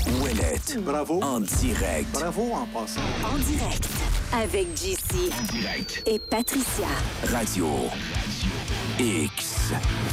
Ouellette. Bravo. En direct. Bravo en passant. En direct avec JC En direct. et Patricia. Radio X.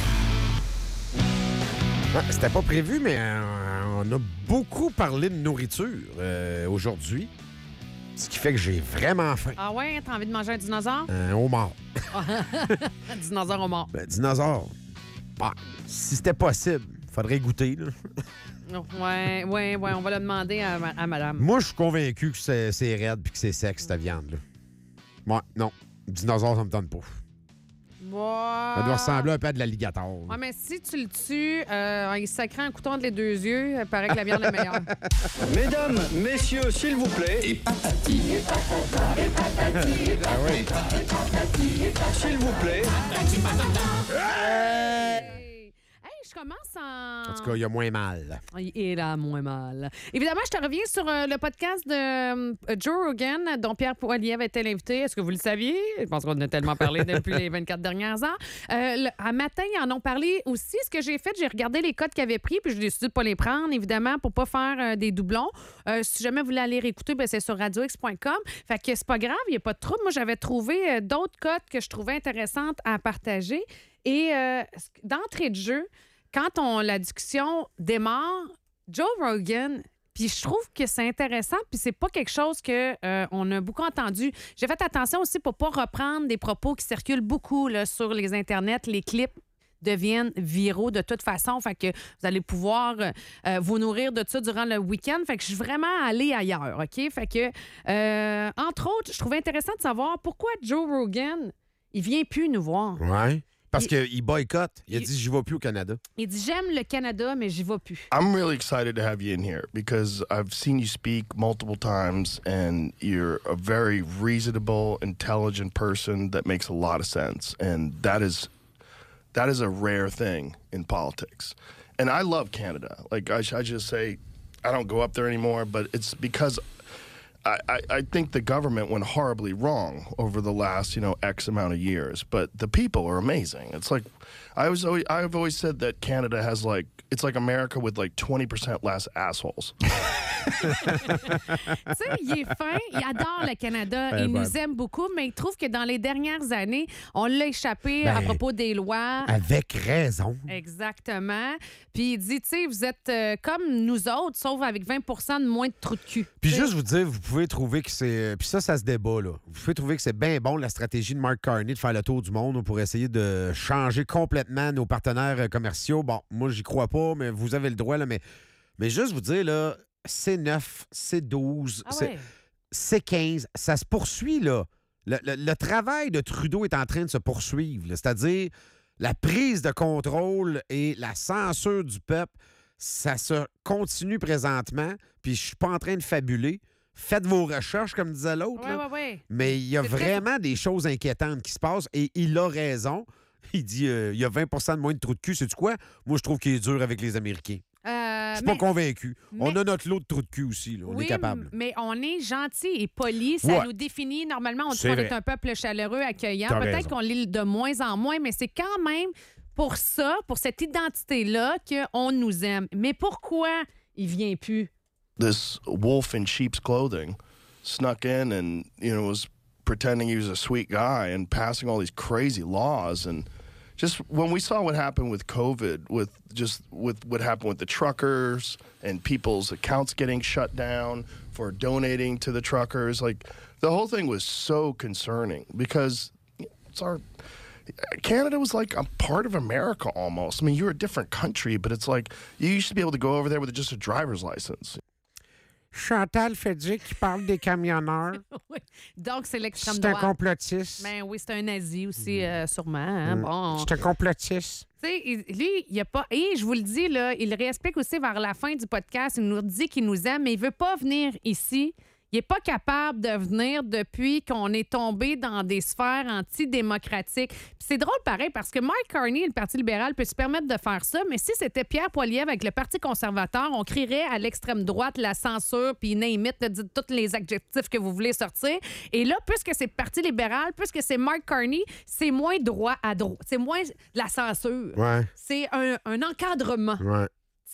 C'était pas prévu, mais on a beaucoup parlé de nourriture aujourd'hui. Ce qui fait que j'ai vraiment faim. Ah ouais, t'as envie de manger un dinosaure? Un homard. Un dinosaure au mort. Ben, dinosaure. Bah, si c'était possible, faudrait goûter. Là. Ouais, on va le demander à madame. Moi, je suis convaincu que c'est raide puis que c'est sec, cette viande. Là. Ouais, non. Dinosaure, ça me tente pas. Ça doit ressembler un peu à de l'alligator. Ouais, mais si tu le tues, il sacré un couteau entre les deux yeux, il paraît que la viande est meilleure. Mesdames, messieurs, s'il vous plaît. Et patati. Ah oui. S'il vous plaît. Hey, je commence en... En tout cas, il y a moins mal. Il a moins mal. Évidemment, je te reviens sur le podcast de Joe Rogan, dont Pierre Poilievre était l'invité. Est-ce que vous le saviez? Je pense qu'on en a tellement parlé depuis les 24 dernières heures. À matin, ils en ont parlé aussi. Ce que j'ai fait, j'ai regardé les codes qu'ils avaient pris, puis j'ai décidé de ne pas les prendre, évidemment, pour ne pas faire des doublons. Si jamais vous voulez aller réécouter, ben, c'est sur radiox.com. Fait que c'est pas grave, il n'y a pas de trouble. Moi, j'avais trouvé d'autres codes que je trouvais intéressantes à partager. Et d'entrée de jeu, quand la discussion démarre, Joe Rogan, puis je trouve que c'est intéressant, puis c'est pas quelque chose que on a beaucoup entendu. J'ai fait attention aussi pour pas reprendre des propos qui circulent beaucoup là, sur les internets. Les clips deviennent viraux de toute façon. Fait que vous allez pouvoir vous nourrir de ça durant le week-end. Fait que je suis vraiment allée ailleurs, OK? Fait que, entre autres, je trouvais intéressant de savoir pourquoi Joe Rogan, il vient plus nous voir. Ouais. Parce qu'il boycotte. Il a dit « j'y vais plus au Canada ». Il dit « j'aime le Canada, mais j'y vais plus ». I'm really excited to have you in here because I've seen you speak multiple times and you're a very reasonable, intelligent person that makes a lot of sense. And that is a rare thing in politics. And I love Canada. Like, I just say, I don't go up there anymore, but it's because I think the government went horribly wrong over the last, X amount of years. But the people are amazing. It's like, I've always said that Canada has it's like America with 20% less assholes. Tu sais, il est fin, il adore le Canada, il nous aime beaucoup, mais il trouve que dans les dernières années, on l'a échappé à propos des lois. Avec raison. Exactement. Puis il dit, tu sais, vous êtes comme nous autres, sauf avec 20 de moins de trous de cul. Puis juste vous dire, vous pouvez trouver que c'est... Puis ça se débat, là. Vous pouvez trouver que c'est bien bon, la stratégie de Mark Carney de faire le tour du monde pour essayer de changer complètement nos partenaires commerciaux. Bon, moi, j'y crois pas, mais vous avez le droit, là. Mais juste vous dire, là, C9, C12, C15, ça se poursuit, là. Le travail de Trudeau est en train de se poursuivre, là. C'est-à-dire la prise de contrôle et la censure du peuple, ça se continue présentement, puis je suis pas en train de fabuler. Faites vos recherches, comme disait l'autre. Oui. Mais il y a vraiment des choses inquiétantes qui se passent et il a raison. Il dit il y a 20 de moins de trous de cul. Sais-tu quoi? Moi, je trouve qu'il est dur avec les Américains. Je suis pas convaincu. On a notre lot de trous de cul aussi. Là. On est capable. Mais on est gentil et poli. Ça nous définit. Normalement, on dit qu'on est un peuple chaleureux, accueillant. Peut-être qu'on l'est de moins en moins, mais c'est quand même pour ça, pour cette identité-là, qu'on nous aime. Mais pourquoi il vient plus? This wolf in sheep's clothing snuck in and, was pretending he was a sweet guy and passing all these crazy laws. And just when we saw what happened with COVID, with what happened with the truckers and people's accounts getting shut down for donating to the truckers, the whole thing was so concerning because Canada was like a part of America almost. I mean, you're a different country, but it's like you used to be able to go over there with just a driver's license. Chantal Fedjic qui parle des camionneurs. Oui. Donc, c'est l'extrême droite. C'est un complotiste. Ben oui, c'est un nazi aussi, sûrement. Hein? Bon. C'est un complotiste. Tu sais, lui, il n'y a pas... Et je vous le dis, là, il réexplique aussi vers la fin du podcast. Il nous dit qu'il nous aime, mais il ne veut pas venir ici. Il n'est pas capable de venir depuis qu'on est tombé dans des sphères antidémocratiques. Puis c'est drôle pareil parce que Mark Carney, le Parti libéral, peut se permettre de faire ça, mais si c'était Pierre Poilievre avec le Parti conservateur, on crierait à l'extrême droite la censure, puis name it, dites tous les adjectifs que vous voulez sortir. Et là, puisque c'est le Parti libéral, puisque c'est Mark Carney, c'est moins droit à droite. C'est moins de la censure. Ouais. C'est un encadrement. Ouais.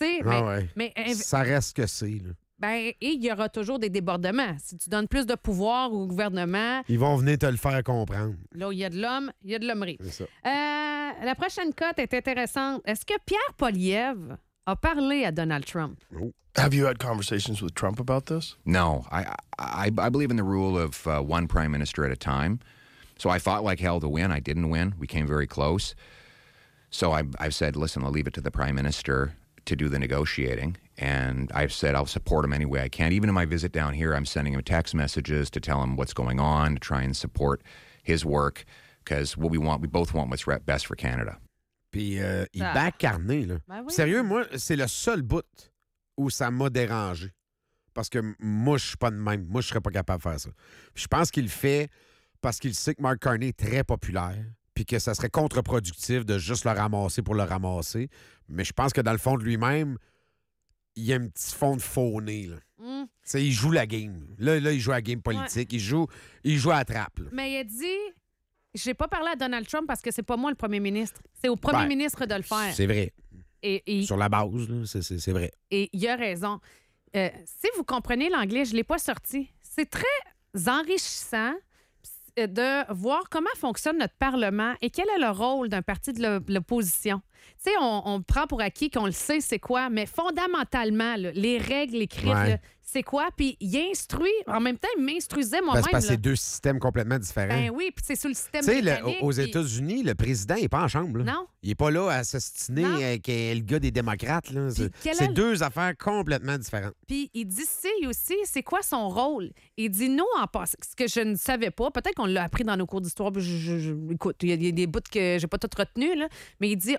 sais, mais Ça reste que c'est, là. et il y aura toujours des débordements. Si tu donnes plus de pouvoir au gouvernement, Ils vont venir te le faire comprendre. là où il y a de l'homme, il y a de l'hommerie. C'est ça. La prochaine cote est intéressante. Est-ce que Pierre Poilievre a parlé à Donald Trump? Have you had conversations with Trump about this? No, I believe in the rule of one prime minister at a time. So I fought like hell to win. I didn't win. We came very close. So I've said, listen, I'll leave it to the prime minister to do the negotiating. And I've said I'll support him any way I can. Even in my visit down here, I'm sending him text messages to tell him what's going on, to try and support his work. Because what we both want what's best for Canada. Puis il back Carney, là. Ben oui. Sérieux, moi, c'est le seul bout où ça m'a dérangé. Parce que moi, je suis pas de même. Moi, je serais pas capable de faire ça. Puis je pense qu'il le fait parce qu'il sait que Mark Carney est très populaire, puis que ça serait contre-productif de juste le ramasser pour le ramasser. Mais je pense que dans le fond de lui-même, il y a un petit fond de faux nez, là. T'sais, il joue la game. Là, il joue la game politique. Ouais. Il joue à la trappe, là. Mais il a dit... J'ai pas parlé à Donald Trump parce que c'est pas moi le premier ministre. C'est au premier ministre de le faire. C'est vrai. Et Sur la base, là, c'est vrai. Et il a raison. Si vous comprenez l'anglais, je ne l'ai pas sorti. C'est très enrichissant de voir comment fonctionne notre Parlement et quel est le rôle d'un parti de l'opposition. Tu sais, on prend pour acquis qu'on le sait, c'est quoi, mais fondamentalement, là, les règles écrites, là, c'est quoi? Puis il instruit, en même temps, il m'instruisait moi-même. C'est parce que c'est deux systèmes complètement différents. Ben oui, puis c'est sous le système Tu sais, britannique. aux États-Unis, le président n'est pas en chambre. Là. Non. Il n'est pas là à s'ostiner Non. avec le gars des démocrates. Là. quel C'est est le- deux affaires complètement différentes. Puis il dit aussi, c'est quoi son rôle? Il dit nous, en passant, ce que je ne savais pas, peut-être qu'on l'a appris dans nos cours d'histoire, puis écoute, il y a des bouts que j'ai pas tout retenu, là, mais il dit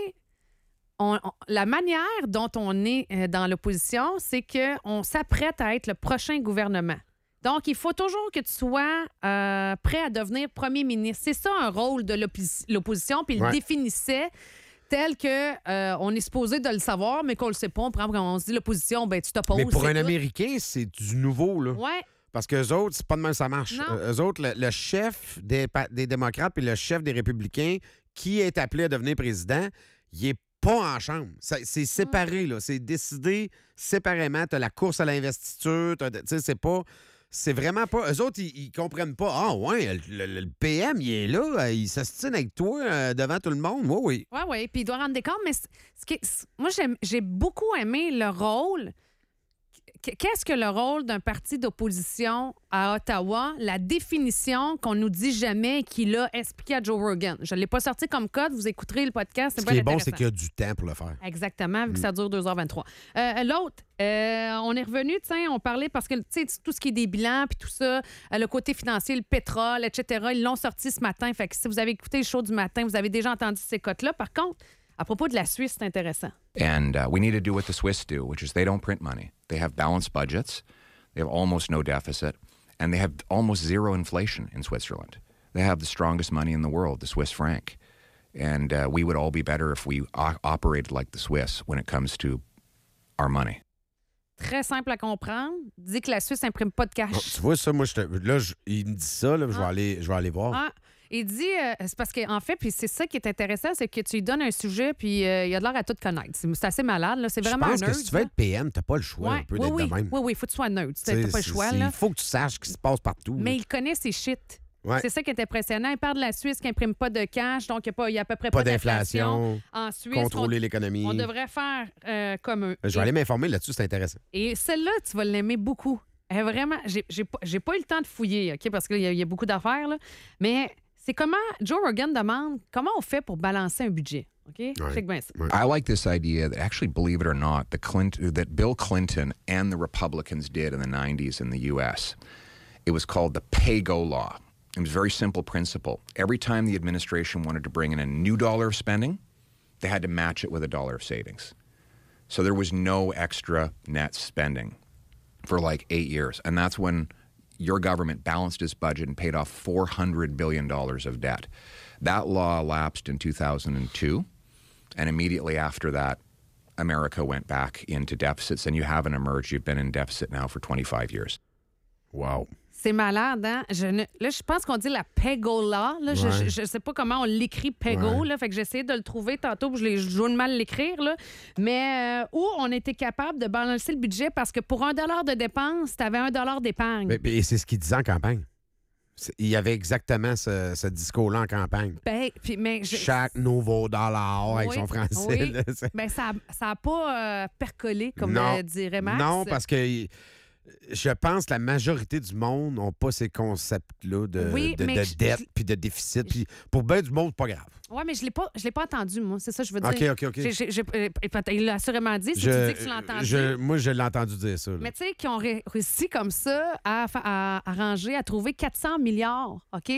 la manière dont on est dans l'opposition, c'est qu'on s'apprête à être le prochain gouvernement. Donc, il faut toujours que tu sois prêt à devenir premier ministre. C'est ça un rôle de l'opposition, puis il le définissait tel que on est supposé de le savoir, mais qu'on le sait pas. On se dit l'opposition, ben tu t'opposes. Mais pour c'est un tout. Américain, c'est du nouveau. Là. Ouais. Parce qu'eux autres, c'est pas de même ça marche. Non. Eux autres, le chef des démocrates puis le chef des républicains qui est appelé à devenir président, il est pas en chambre. C'est séparé, là. C'est décidé séparément. Tu as la course à l'investiture. Tu sais, c'est pas... C'est vraiment pas... Eux autres, ils comprennent pas. Ah, ouais, le PM, il est là. Il s'ostine avec toi devant tout le monde. Oui. Oui. Puis il doit rendre des comptes. Mais moi, j'ai beaucoup aimé le rôle. Qu'est-ce que le rôle d'un parti d'opposition à Ottawa? La définition qu'on nous dit jamais et qu'il a expliqué à Joe Rogan. Je ne l'ai pas sorti comme code. Vous écouterez le podcast. Ce qui est bon, c'est qu'il y a du temps pour le faire. Exactement, vu que ça dure 2h23. L'autre, on est revenu, on parlait parce que tout ce qui est des bilans puis tout ça, le côté financier, le pétrole, etc., ils l'ont sorti ce matin. Fait que si vous avez écouté le show du matin, vous avez déjà entendu ces cotes-là. Par contre, à propos de la Suisse, c'est intéressant. And we need to do what the Swiss do, which is they don't print money. They have balanced budgets. They have almost no deficit. And they have almost zero inflation in Switzerland. They have the strongest money in the world, the Swiss franc. And we would all be better if we operated like the Swiss when it comes to our money. Très simple à comprendre. Dit que la Suisse n'imprime pas de cash. Bon, tu vois, ça, moi, il me dit ça, là, je vais aller voir. Ah, il dit, c'est parce qu'en fait, puis c'est ça qui est intéressant, c'est que tu lui donnes un sujet, puis il a de l'air à tout connaître. C'est assez malade, là. C'est vraiment Je pense un nerd. que si tu veux être PM, t'as pas le choix un peu d'être de même. Oui, il faut que tu sois neutre. T'as pas le choix, là. Il faut que tu saches ce qui se passe partout. Mais il connaît ses shit. Ouais. C'est ça qui est impressionnant. Il parle de la Suisse qui n'imprime pas de cash, donc il n'y a à peu près Pas pas d'inflation, En Suisse, contrôler l'économie. on devrait faire comme eux. Je vais aller m'informer là-dessus, c'est intéressant. Et celle-là, tu vas l'aimer beaucoup. Elle est vraiment, j'ai pas eu le temps de fouiller, OK, parce qu'il y a beaucoup d'affaires, là. Mais c'est comment Joe Rogan demande comment on fait pour balancer un budget. OK? Check bien ça. I like this idea that actually, believe it or not, that Bill Clinton and the Republicans did in the 90s in the U.S. It was called the pay-go law. It was a very simple principle. Every time the administration wanted to bring in a new dollar of spending, they had to match it with a dollar of savings. So there was no extra net spending for like 8 years. And that's when your government balanced its budget and paid off $400 billion of debt. That law lapsed in 2002. And immediately after that, America went back into deficits. And you haven't emerged. You've been in deficit now for 25 years. Wow. C'est malade, hein? Là, je pense qu'on dit la Pegola. Là, Ouais. je sais pas comment on l'écrit Pego. Ouais. Là, fait que j'ai essayé de le trouver tantôt, puis je joue de mal l'écrire. Là. Mais où on était capable de balancer le budget parce que pour $1 de dépense, tu avais $1 d'épargne. Et c'est ce qu'il disait en campagne. Il y avait exactement ce discours-là en campagne. Chaque nouveau dollar avec Oui, son français. oui. Là, Ben, ça n'a pas percolé, comme dirait Max. Non, parce que je pense que la majorité du monde n'ont pas ces concepts-là de dette puis de déficit. Puis pour bien du monde, c'est pas grave. Oui, mais je l'ai pas entendu, moi. C'est ça que je veux dire. OK. Il l'a assurément dit. Si tu dis que tu l'as entendu. Moi, je l'ai entendu dire ça. Là. Mais tu sais, qui ont réussi comme ça à arranger, à trouver 400 milliards, OK,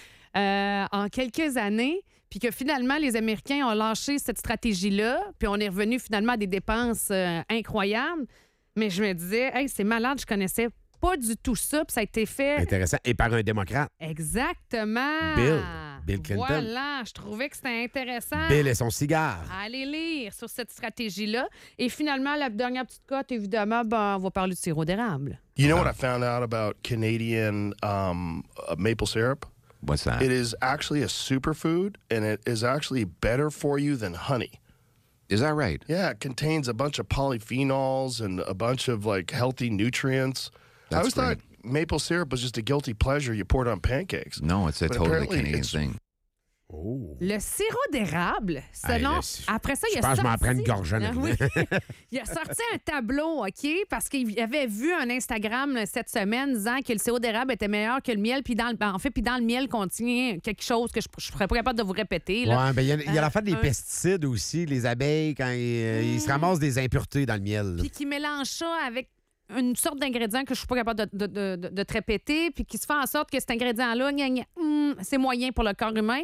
en quelques années, puis que finalement, les Américains ont lâché cette stratégie-là, puis on est revenu finalement à des dépenses incroyables. Mais je me disais, hey, c'est malade, je connaissais pas du tout ça, puis ça a été fait. Intéressant. Et par un démocrate. Exactement. Bill Clinton. Voilà, je trouvais que c'était intéressant. Bill et son cigare. Allez lire sur cette stratégie-là. Et finalement, la dernière petite cote, évidemment, on va parler du sirop d'érable. You know what I found out about Canadian maple syrup? What's that? It is actually a superfood, and it is actually better for you than honey. Is that right? Yeah, it contains a bunch of polyphenols and a bunch of like healthy nutrients. I always thought maple syrup was just a guilty pleasure you poured on pancakes. No, it's a But totally apparently Canadian it's- thing. Oh. Le sirop d'érable, selon... Hey, Après ça, il je a pense que je m'en sorti... prends une gorgée en Ah arrivant. oui. Il a sorti un tableau, OK? Parce qu'il avait vu un Instagram là, cette semaine disant que le sirop d'érable était meilleur que le miel. Puis dans le miel contient quelque chose que je ne serais pas capable de vous répéter. Là. Ouais, ben il y a l'affaire des un- pesticides aussi. Les abeilles, quand ils se ramassent des impuretés dans le miel. là. Puis qui mélange ça avec une sorte d'ingrédient que je suis pas capable de te répéter, puis qui se fait en sorte que cet ingrédient-là, c'est moyen pour le corps humain,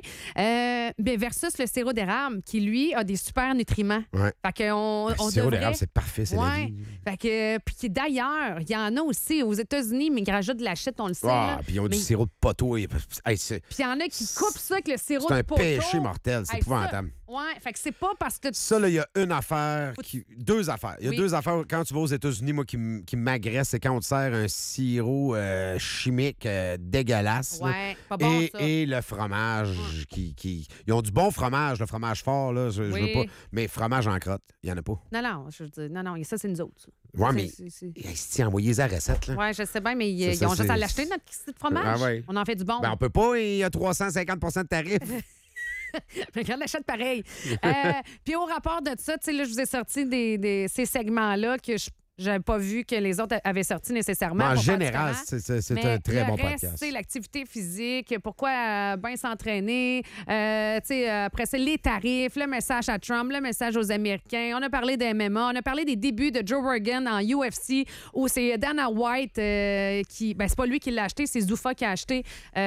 versus le sirop d'érable, qui, lui, a des super nutriments. Ouais. Fait qu'on Le on sirop devrait... d'érable, c'est parfait, c'est la Ouais. vie. Fait que, puis d'ailleurs, il y en a aussi aux États-Unis, mais ils rajoutent de la shit, on le sait. Ah, là. puis ils ont Mais- du sirop de poteau. Hey, c'est Puis il y en a qui coupent ça avec le sirop c'est de un poteau. péché mortel. C'est Hey, épouvantable. ça, ouais, fait que c'est pas parce que... Ça, là, il y a une affaire, deux affaires. Il y a Oui. deux affaires quand tu vas aux États-Unis, moi, qui m'agresse, c'est quand on te sert un sirop chimique dégueulasse. là. Ouais, pas bon, ça. Et le fromage Ils ont du bon fromage, le fromage fort, là, je Oui. veux pas. Mais fromage en crotte, il y en a pas. Non, je veux dire, non, ça, c'est nous autres. ça. Ouais, C'est- mais si envoyez la recette, là. Ouais, je sais bien, mais Ça, ils ont c'est- juste à l'acheter, notre petite fromage. Ah ouais. On en fait du bon. Ben, on peut pas, il y a 350 de tarif. Regarde, l'achète pareil. Puis au rapport de ça, tu sais, là, je vous ai sorti ces segments-là que je n'avais pas vu que les autres avaient sorti nécessairement. En pour faire général, différent. c'est Mais un très bon le reste, podcast. c'est l'activité physique, pourquoi bien s'entraîner, tu sais, après c'est les tarifs, le message à Trump, le message aux Américains. On a parlé des MMA, on a parlé des débuts de Joe Rogan en UFC, où c'est Dana White qui... Ben, c'est pas lui qui l'a acheté, c'est Zuffa qui a acheté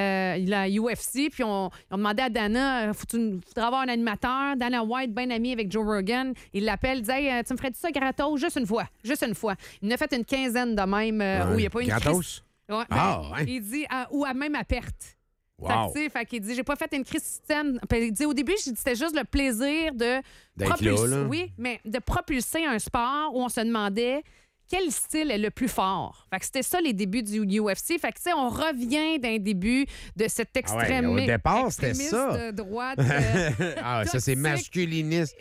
la UFC. Puis on demandait à Dana, faudrait avoir un animateur. Dana White, bien ami avec Joe Rogan, il l'appelle, il dit hey, tu me ferais-tu ça gratos? Juste une fois. Il en a fait une quinzaine de même où il n'y a pas une Gratos? crise. Ouais, Ah, ouais. Il dit ou à même à perte. Wow. Fait qu'il dit j'ai pas fait une crise système. Il dit au début c'était juste le plaisir de D'être là, là. oui, mais de propulser un sport où on se demandait quel style est le plus fort. Fait que c'était ça les débuts du UFC. Fait que tu sais on revient d'un début de cet extrême au départ, c'était extrémiste ça. de droite Ah, ça, c'est toxique masculiniste.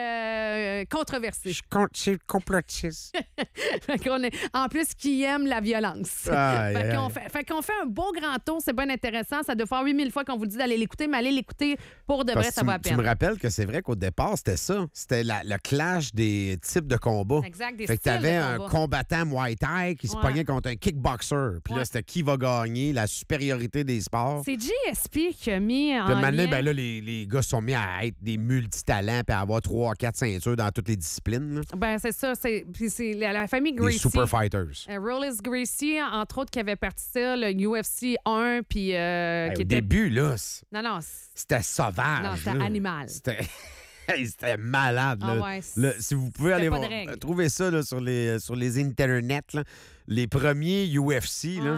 et controversé. Je suis complotiste. Fait qu'on est, en plus, qui aime la violence. Aïe, fait, aïe, qu'on aïe. fait qu'on fait un beau grand tour, c'est bien intéressant. Ça doit faire 8000 fois qu'on vous dit d'aller l'écouter, mais allez l'écouter pour de vrai, Parce que ça va à tu me peine. rappelles que c'est vrai qu'au départ, c'était ça. C'était le clash des types de combats. Exact, des Fait que styles t'avais de un combat. combattant Muay Thai qui se Ouais. pognait contre un kickboxer. Puis Ouais. là, c'était qui va gagner, la supériorité des sports. C'est GSP qui a mis en Puis maintenant, lien... ben là, les gars se sont mis à être des multitalents puis à avoir 3-4 ceintures dans toutes les disciplines. là. Ben, c'est ça. Puis c'est la famille Des Gracie. super fighters. Rollis Gracie, entre autres, qui avait parti ça, le UFC 1, puis Hey, qui au était... début, là, Non, c'était sauvage. Non, c'était là. animal. C'était... Hey, c'était malade. Ah là. ouais, Là, si vous pouvez c'était aller pas de voir, règle. trouver ça là, sur les internets, là, les premiers UFC, là, Ah.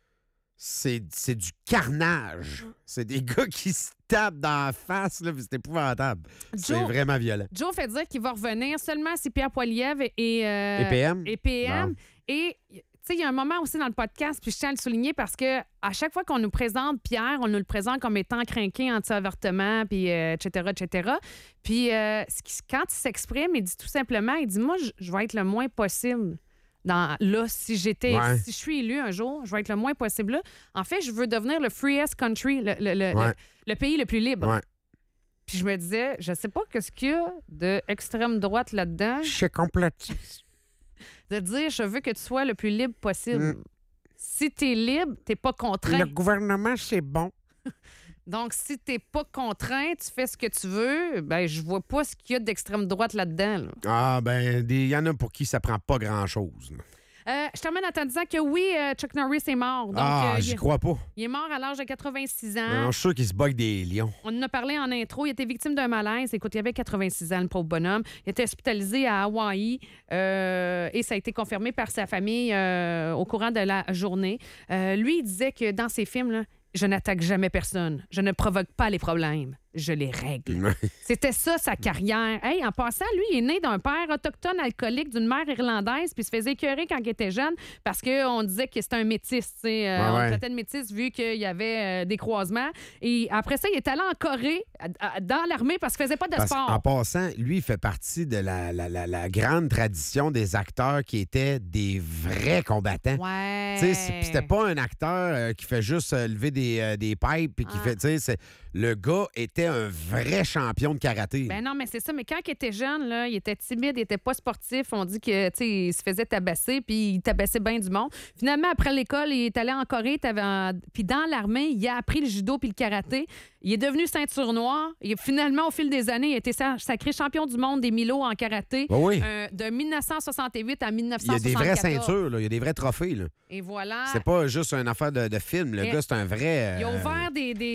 c'est du carnage. C'est des gars qui se tapent dans la face, là, puis c'est épouvantable. C'est Joe- vraiment violent. Joe fait dire qu'il va revenir seulement si Pierre Poilievre et PM? Et PM. Bon. Et, tu sais, il y a un moment aussi dans le podcast, puis je tiens à le souligner parce que à chaque fois qu'on nous présente Pierre, on nous le présente comme étant crinqué anti-avortement, puis etc., etc. Puis quand il s'exprime, il dit tout simplement, il dit, moi, je vais être le moins possible. Si je suis élu un jour, je vais être le moins possible là. En fait, je veux devenir le freest country, le pays le plus libre. Ouais. Puis je me disais, je sais pas qu'est-ce qu'il y a d'extrême droite là-dedans. Je suis complotiste. De dire, je veux que tu sois le plus libre possible. Si tu es libre, tu n'es pas contraint. Le gouvernement, c'est bon. Donc, si tu n'es pas contraint, tu fais ce que tu veux, ben je vois pas ce qu'il y a d'extrême droite là-dedans. Là. Ah, ben, il y en a pour qui ça prend pas grand-chose. Je termine en te disant que oui, Chuck Norris est mort. Donc, j'y crois pas. Il est mort à l'âge de 86 ans. Non, je suis sûr qu'il se bat avec des lions. On en a parlé en intro. Il était victime d'un malaise. Écoute, il avait 86 ans, le pauvre bonhomme. Il était hospitalisé à Hawaï et ça a été confirmé par sa famille au courant de la journée. Lui, il disait que dans ses films, là, je n'attaque jamais personne. Je ne provoque pas les problèmes. Je les règle. C'était ça, sa carrière. Hey, en passant, lui, il est né d'un père autochtone alcoolique, d'une mère irlandaise, puis il se faisait écœurer quand il était jeune parce qu'on disait que c'était un métis. On le traitait de métis vu qu'il y avait des croisements. Et après ça, il est allé en Corée, dans l'armée, parce qu'il faisait pas de sport. En passant, lui, il fait partie de la grande tradition des acteurs qui étaient des vrais combattants. Ouais. C'était pas un acteur qui fait juste lever des pipes et qui fait... Le gars était un vrai champion de karaté. Ben non, mais c'est ça. Mais quand il était jeune, là, il était timide, il était pas sportif. On dit que, il se faisait tabasser, puis il tabassait bien du monde. Finalement, après l'école, il est allé en Corée, puis dans l'armée, il a appris le judo puis le karaté. Il est devenu ceinture noire. Finalement, au fil des années, il a été sacré champion du monde des Milo en karaté. De 1968 à 1974. Il y a des vraies ceintures, là. Il y a des vrais trophées. Là. Et voilà. C'est pas juste une affaire de film. Le gars, c'est un vrai... Il a ouvert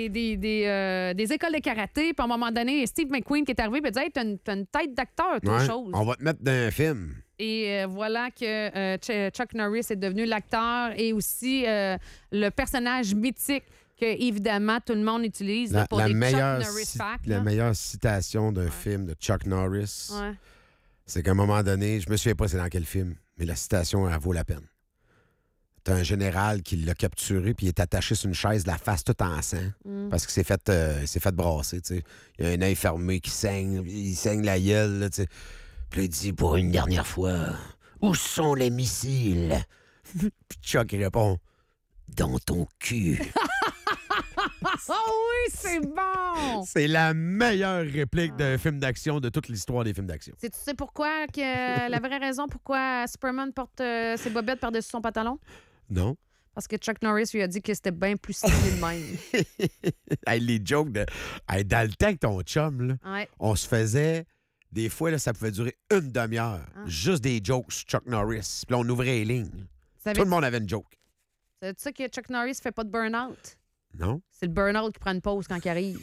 des écoles de karaté. Puis à un moment donné, Steve McQueen qui est arrivé et dit hey, t'as une tête d'acteur, toute chose. On va te mettre dans un film. Et voilà que Chuck Norris est devenu l'acteur et aussi le personnage mythique que, évidemment, tout le monde utilise pour des Chuck Norris facts. La meilleure citation d'un film de Chuck Norris, c'est qu'à un moment donné, je me souviens pas c'est dans quel film, mais la citation, elle vaut la peine. T'as un général qui l'a capturé puis il est attaché sur une chaise, la face toute en sang, parce qu'il s'est fait brasser. T'sais. Il y a un œil fermé qui saigne, il saigne la gueule. Là, puis là, il dit pour une dernière fois, où sont les missiles? Puis Chuck il répond, dans ton cul. Oh oui, c'est bon! C'est la meilleure réplique d'un film d'action de toute l'histoire des films d'action. Tu sais pourquoi la vraie raison pourquoi Superman porte ses bobettes par-dessus son pantalon? Non. Parce que Chuck Norris lui a dit que c'était bien plus stylé de même. Hey, les jokes de... Hey, dans le temps que ton chum, là, on se faisait... Des fois, là, ça pouvait durer une demi-heure. Juste des jokes sur Chuck Norris. Puis là, on ouvrait les lignes. Tout le monde avait une joke. C'est ça que Chuck Norris fait pas de burn-out? Non. C'est le burn-out qui prend une pause quand il arrive.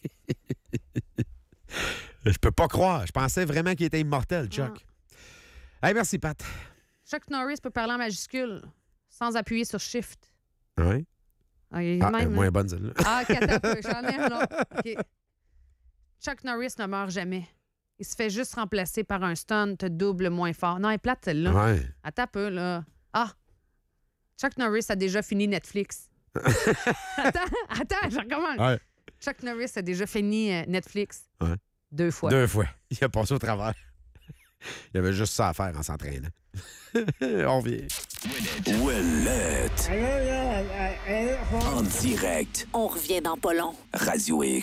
Je peux pas croire. Je pensais vraiment qu'il était immortel, Chuck. Hey, merci, Pat. Chuck Norris peut parler en majuscule sans appuyer sur Shift. Oui. Moins bonne, celle-là. OK, attends un peu. J'enlève, là. OK. Chuck Norris ne meurt jamais. Il se fait juste remplacer par un stunt double moins fort. Non, elle est plate, celle-là. Ouais. Attends un peu, là. Chuck Norris a déjà fini Netflix. Attends, je recommence. Ouais. Chuck Norris a déjà fini Netflix 2 fois. 2 fois. Il a passé au travers. Il avait juste ça à faire en s'entraînant. On vient. On revient dans pas long. Radio X.